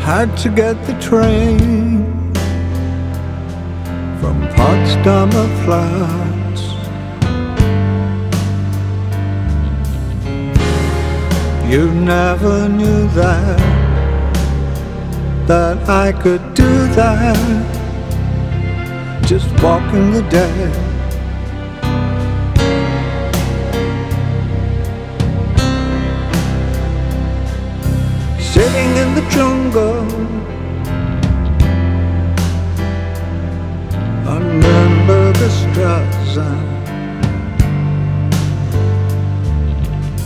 had to get the train from Potsdamer Platz. You never knew that I could do that, just walking the dead. Sitting in the jungle on Nürnberger Straße.